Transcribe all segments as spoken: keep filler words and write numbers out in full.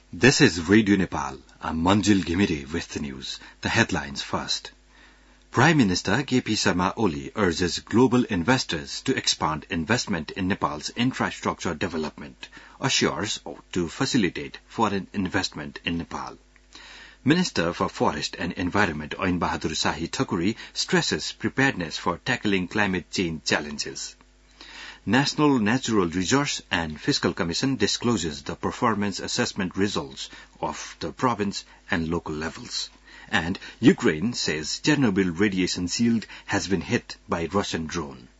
This is Radio Nepal. I'm Manjil Ghimire with the news. The headlines first. Prime Minister K P Sharma Oli urges global investors to expand investment in Nepal's infrastructure development, assures to facilitate foreign investment in Nepal. Minister for Forest and Environment Ain Bahadur Shahi Thakuri stresses preparedness for tackling climate change challenges. National Natural Resource and Fiscal Commission discloses the performance assessment results of the province and local levels. And Ukraine says Chernobyl radiation shield has been hit by Russian drone.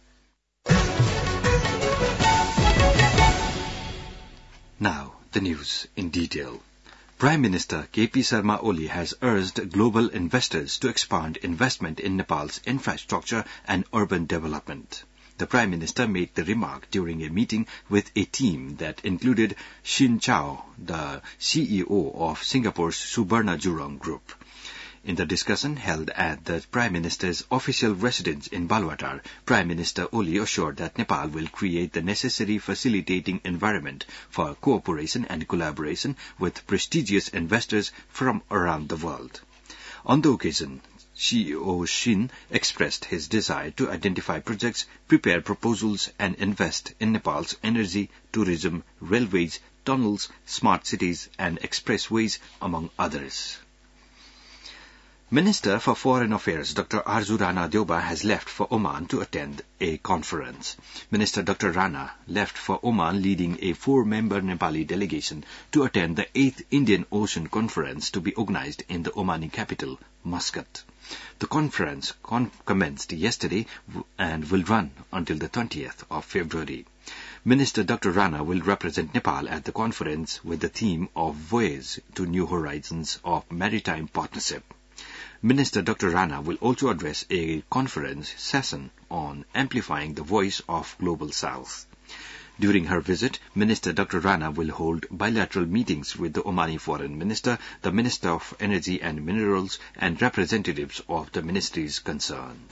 Now, the news in detail. Prime Minister K P Sharma Oli has urged global investors to expand investment in Nepal's infrastructure and urban development. The Prime Minister made the remark during a meeting with a team that included Shin Chao, the C E O of Singapore's Subarna Jurong Group. In the discussion held at the Prime Minister's official residence in Balwatar, Prime Minister Oli assured that Nepal will create the necessary facilitating environment for cooperation and collaboration with prestigious investors from around the world. On the occasion, C E O Shin expressed his desire to identify projects, prepare proposals, and invest in Nepal's energy, tourism, railways, tunnels, smart cities, and expressways, among others. Minister for Foreign Affairs Doctor Arzu Rana Deuba has left for Oman to attend a conference. Minister Doctor Rana left for Oman leading a four-member Nepali delegation to attend the eighth Indian Ocean Conference to be organized in the Omani capital, Muscat. The conference con- commenced yesterday w- and will run until the twentieth of February. Minister Doctor Rana will represent Nepal at the conference with the theme of Voyage to New Horizons of Maritime Partnership. Minister Doctor Rana will also address a conference session on amplifying the voice of Global South. During her visit, Minister Doctor Rana will hold bilateral meetings with the Omani Foreign Minister, the Minister of Energy and Minerals, and representatives of the ministries concerned.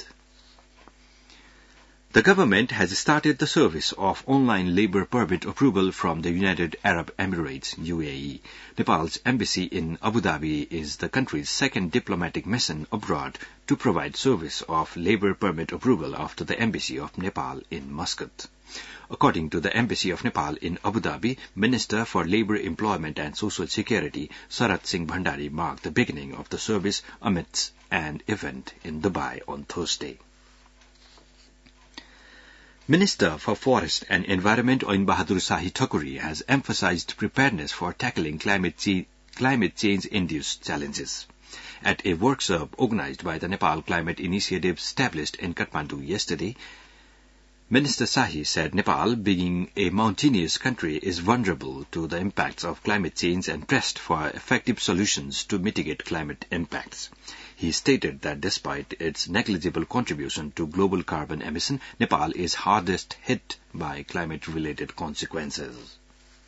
The government has started the service of online labour permit approval from the United Arab Emirates, U A E. Nepal's embassy in Abu Dhabi is the country's second diplomatic mission abroad to provide service of labour permit approval after the Embassy of Nepal in Muscat. According to the Embassy of Nepal in Abu Dhabi, Minister for Labour, Employment and Social Security, Sarat Singh Bhandari, marked the beginning of the service amidst an event in Dubai on Thursday. Minister for Forest and Environment Ain Bahadur Shahi Thakuri has emphasized preparedness for tackling climate, cha- climate change-induced challenges. At a workshop organized by the Nepal Climate Initiative established in Kathmandu yesterday, Minister Shahi said Nepal, being a mountainous country, is vulnerable to the impacts of climate change and pressed for effective solutions to mitigate climate impacts. He stated that despite its negligible contribution to global carbon emission, Nepal is hardest hit by climate-related consequences.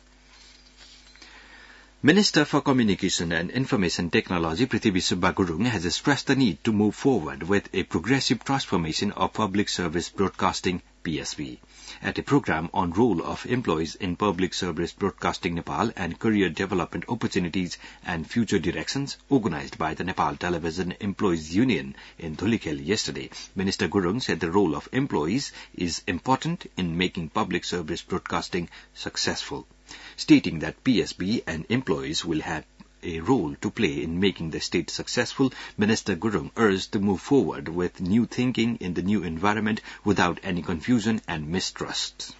Minister for Communication and Information Technology Prithvi Subba Gurung has stressed the need to move forward with a progressive transformation of public service broadcasting, P S B. At a program on role of employees in public service broadcasting Nepal and career development opportunities and future directions organized by the Nepal Television Employees Union in Dhulikhel yesterday, Minister Gurung said the role of employees is important in making public service broadcasting successful, stating that P S B and employees will have a role to play in making the state successful. Minister Gurung urged to move forward with new thinking in the new environment without any confusion and mistrust.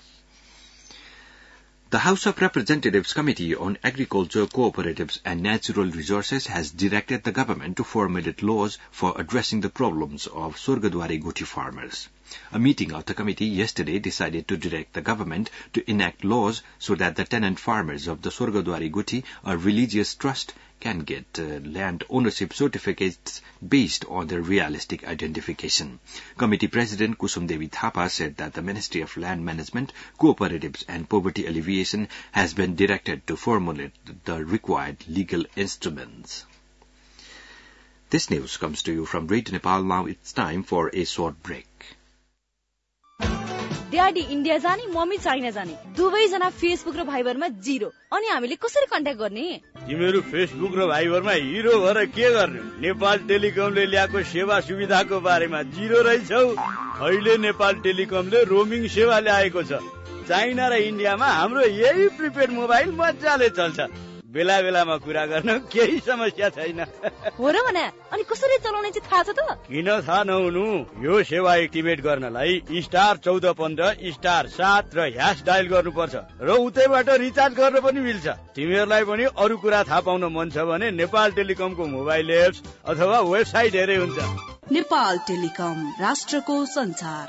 The House of Representatives Committee on Agriculture, Cooperatives and Natural Resources has directed the government to formulate laws for addressing the problems of Swargadwari Guthi farmers. A meeting of the committee yesterday decided to direct the government to enact laws so that the tenant farmers of the Swargadwari Guthi, a religious trust, can get uh, land ownership certificates based on their realistic identification. Committee President Kusum Devi Thapa said that the Ministry of Land Management, Cooperatives and Poverty Alleviation has been directed to formulate the required legal instruments. This news comes to you from Radio Nepal. Now it's time for a short break. Daddy India जाने mummy China जाने दुवैजना Facebook र भाइबरमा zero अनि हामीले कसरी contact गर्ने तिमीहरू Facebook र भाइबरमा हिरो भएर के गर्ने नेपाल टेलिकमले ल्याएको सेवा सुविधाको बारेमा जिरो रहेछौ अहिले नेपाल टेलिकमले रोमिङ सेवा ल्याएको छ चाइना र इन्डियामा हाम्रो यही प्रिपेड मोबाइल मजाले चल्छ बेला बेलामा कुरा गर्न केही समस्या छैन हो र भने अनि कसरी चलाउने चाहिँ थाहा छ त किन थाहा नहुनु यो सेवा एक्टिभेट गर्नलाई स्टार चौध पन्ध्र स्टार सात र ह्यास डायल गर्नुपर्छ र उतैबाट रिचार्ज गर्न पनि मिल्छ तिमीहरूलाई पनि अरू कुरा थाहा पाउन मन छ भने नेपाल टेलिकमको मोबाइल एप्स अथवा वेबसाइट हेरे हुन्छ नेपाल टेलिकम राष्ट्रको संचार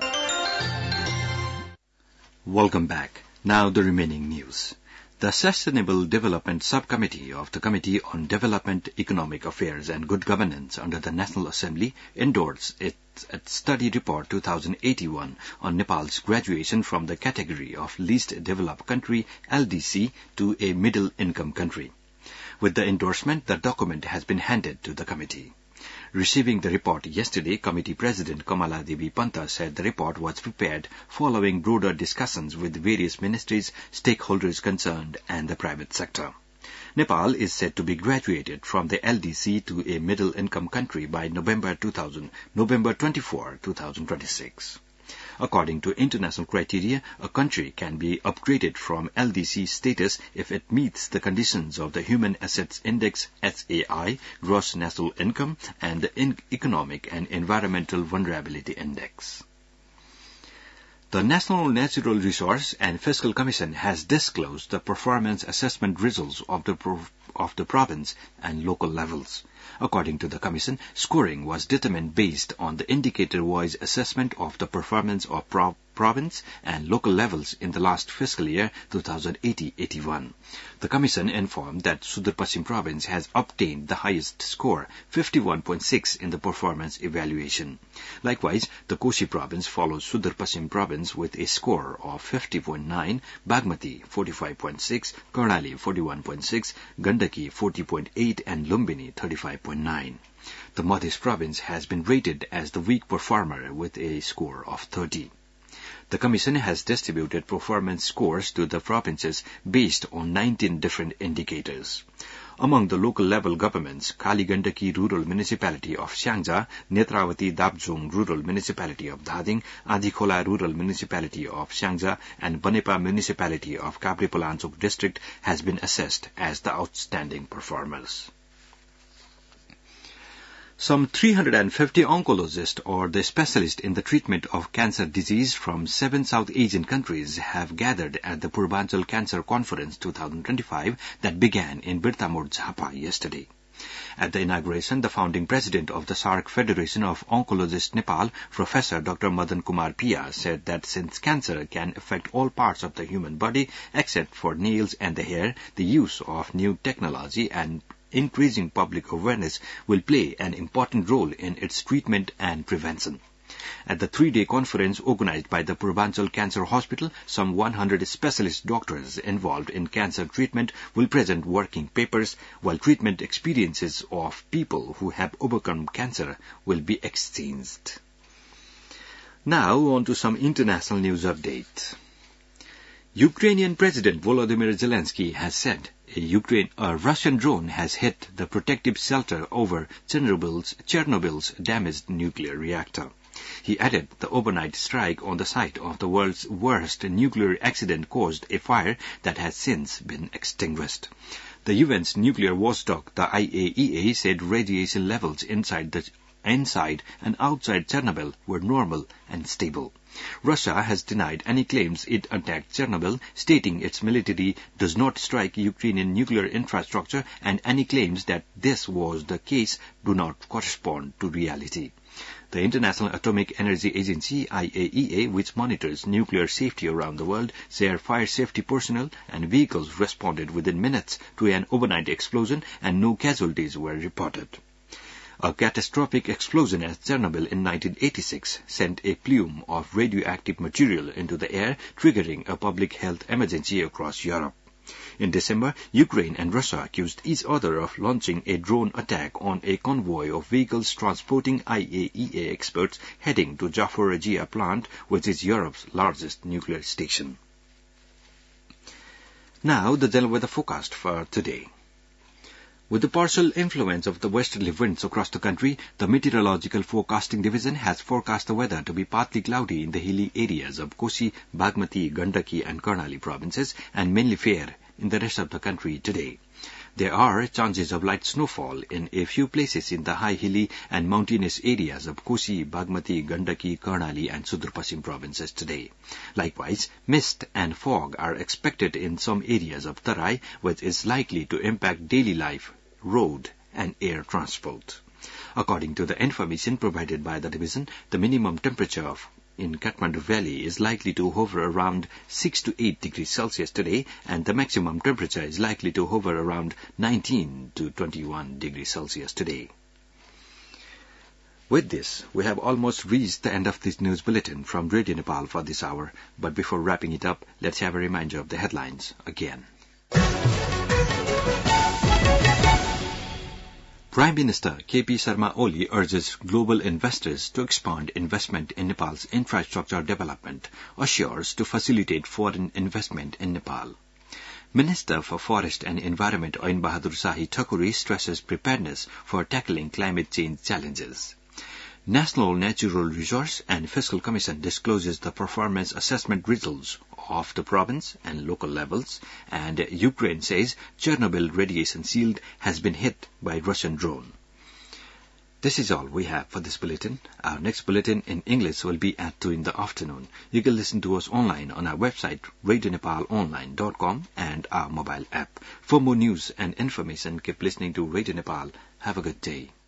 Welcome back. Now the remaining news. The Sustainable Development Subcommittee of the Committee on Development, Economic Affairs and Good Governance under the National Assembly endorsed its, its study report twenty eighty-one on Nepal's graduation from the category of least developed country, L D C, to a middle-income country. With the endorsement, the document has been handed to the committee. Receiving the report yesterday, Committee President Kamala Devi Panta said the report was prepared following broader discussions with various ministries, stakeholders concerned, and the private sector. Nepal is said to be graduated from the L D C to a middle-income country by November two thousand, November twenty-fourth, twenty twenty-six. According to international criteria, a country can be upgraded from L D C status if it meets the conditions of the Human Assets Index S A I, Gross National Income, and the in- Economic and Environmental Vulnerability Index. The National Natural Resource and Fiscal Commission has disclosed the performance assessment results of the pro- of the province and local levels. According to the Commission, scoring was determined based on the indicator-wise assessment of the performance of pro- province and local levels in the last fiscal year twenty eighty eighty-one. The Commission informed that Sudar Paschim Province has obtained the highest score, fifty-one point six, in the performance evaluation. Likewise, the Koshi Province follows Sudar Paschim Province with a score of fifty point nine, Bagmati forty-five point six, Karnali forty-one point six, Gandaki forty point eight, and Lumbini thirty-five point nine. The Madhya Province has been rated as the weak performer with a score of thirty. The Commission has distributed performance scores to the provinces based on nineteen different indicators. Among the local level governments, Kaligandaki Rural Municipality of Syangja, Netravati Dabjung Rural Municipality of Dhading, Adikhola Rural Municipality of Syangja, and Banepa Municipality of Kapripalanchok District has been assessed as the outstanding performers. Some three hundred fifty oncologists or the specialists in the treatment of cancer disease from seven South Asian countries have gathered at the Purbanchal Cancer Conference twenty twenty-five that began in Birtamur, Jhapa yesterday. At the inauguration, the founding president of the SAARC Federation of Oncologists Nepal, Professor Doctor Madan Kumar Pia, said that since cancer can affect all parts of the human body except for nails and the hair, the use of new technology and increasing public awareness will play an important role in its treatment and prevention. At the three-day conference organized by the Purbanchal Cancer Hospital, some one hundred specialist doctors involved in cancer treatment will present working papers, while treatment experiences of people who have overcome cancer will be exchanged. Now on to some international news update. Ukrainian President Volodymyr Zelensky has said a, Ukraine, a Russian drone has hit the protective shelter over Chernobyl's, Chernobyl's damaged nuclear reactor. He added the overnight strike on the site of the world's worst nuclear accident caused a fire that has since been extinguished. The U N's nuclear watchdog, the I A E A, said radiation levels inside the inside and outside Chernobyl were normal and stable. Russia has denied any claims it attacked Chernobyl, stating its military does not strike Ukrainian nuclear infrastructure, and any claims that this was the case do not correspond to reality. The International Atomic Energy Agency, I A E A, which monitors nuclear safety around the world, said fire safety personnel and vehicles responded within minutes to an overnight explosion and no casualties were reported. A catastrophic explosion at Chernobyl in nineteen eighty-six sent a plume of radioactive material into the air, triggering a public health emergency across Europe. In December, Ukraine and Russia accused each other of launching a drone attack on a convoy of vehicles transporting I A E A experts heading to Zaporizhzhia plant, which is Europe's largest nuclear station. Now, the general weather forecast for today. With the partial influence of the westerly winds across the country, the Meteorological Forecasting Division has forecast the weather to be partly cloudy in the hilly areas of Kosi, Bagmati, Gandaki and Karnali provinces and mainly fair in the rest of the country today. There are chances of light snowfall in a few places in the high hilly and mountainous areas of Kosi, Bagmati, Gandaki, Karnali and Sudur Pasim provinces today. Likewise, mist and fog are expected in some areas of Tarai, which is likely to impact daily life, road and air transport. According to the information provided by the division, the minimum temperature of in Kathmandu Valley is likely to hover around six to eight degrees Celsius today, and the maximum temperature is likely to hover around nineteen to twenty-one degrees Celsius today. With this, we have almost reached the end of this news bulletin from Radio Nepal for this hour, but before wrapping it up, let's have a reminder of the headlines again. Prime Minister K P Sharma Oli urges global investors to expand investment in Nepal's infrastructure development, assures to facilitate foreign investment in Nepal. Minister for Forest and Environment Ain Bahadur Shahi Thakuri stresses preparedness for tackling climate change challenges. National Natural Resource and Fiscal Commission discloses the performance assessment results of the province and local levels, and Ukraine says Chernobyl radiation shield has been hit by Russian drone. This is all we have for this bulletin. Our next bulletin in English will be at two in the afternoon. You can listen to us online on our website, radio nepal online dot com, and our mobile app. For more news and information, keep listening to Radio Nepal. Have a good day.